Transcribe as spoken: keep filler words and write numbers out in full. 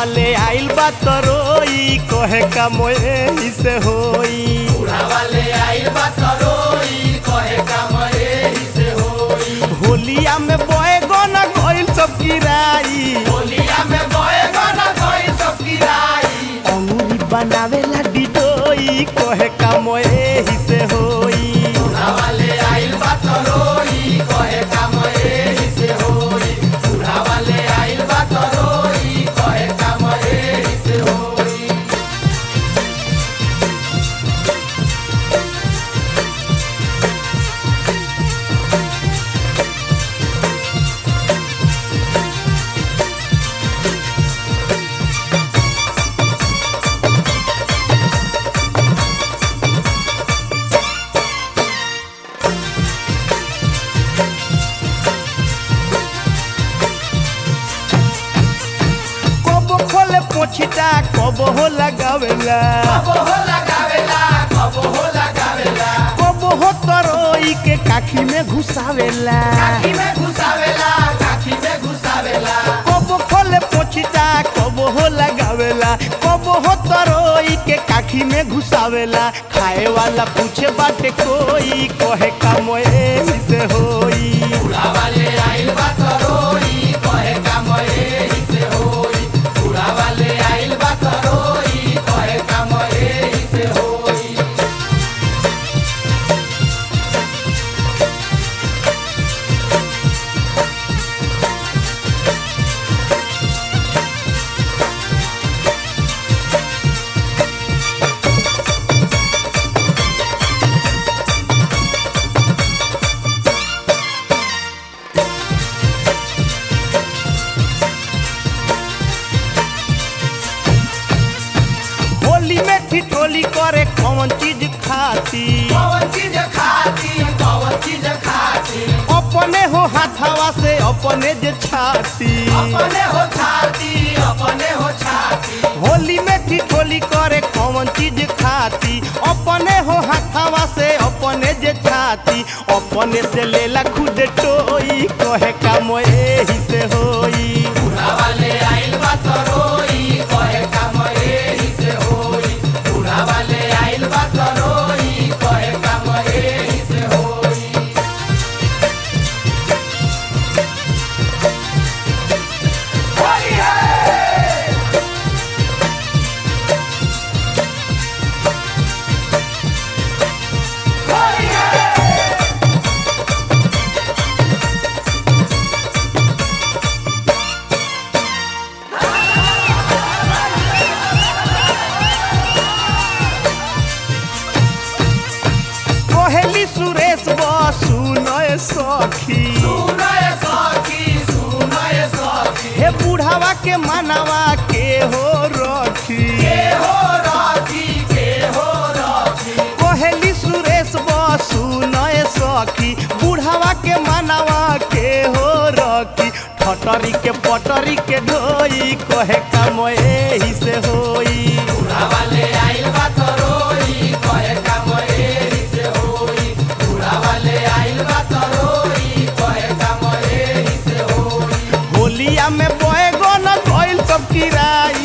वाले आइल बा तो रोई कहे का मोए से होई। बूढ़ा वाले आइल बा तो रोई कहे का मोए से होई। होलिया में बोए गोना गइल सब गिराई, होलिया में बोए गोना गइल सब गिराई। अंगूरी बनावेला डिडोई कहे का मोए से होई। बूढ़ा वाले आइल बा तो रोई कहे का मोए से होई। बूढ़ा वाले आइल बा तो रोई कहे का मोए से होई। कब खोले पोछिटा कब हो लगावेला, कब हो लगावेला कब हो लगावेला। कब हो तरोई के काखी में घुसावेला। काखी में घुसावेला काखी में घुसावेला। कब खोले पोछिटा कब हो लगावेला, कब हो तरोई के काखी में घुसावेला। खाए वाला पूछे बाटे कोई कहे का मोए से होई। बूढ़ा वाले आइल बा तो रोई कहे का मोए से होई। बूढ़ा वाले आइल बा तो रोई कहे का मोए से होई। होली में ठिठोली करे कौन चीज खाती, कौन चीज खाती कौन चीज खाती। अपने हो हाथावा से अपने जे छाती। अपने हो छाती अपने हो छाती। होली में ठिठोली करे कौन चीज खाती, अपने हो हाथावा से अपने जे छाती। अपने से लेला खुद टोई कहे का मोए से होई। बूढ़ा वाले आइल बा तो रोई कहे का मोए से होई। बूढ़ा वाले आइल बा तो रोई कहे का मोए से होई। होली है होली है। कोहेली सुरेश बसु नय सखी, सुनय सखी सुनय सखी। हे बुढ़ावा के मानवा के हो रखी। के हो राखी के हो राखी। कोहेली सुरेश बसु नय सखी, बुढ़ावा के मानवा के हो रखी। ठटरी के पटरी के ढोई कहे का मोए से होई। बूढ़ा वाले आइल बा तो रोई कहे का मोए से होई। बूढ़ा वाले आइल बा तो रोई कहे का मोए से होई। होलिया में बोए गोना गइल सब किराई,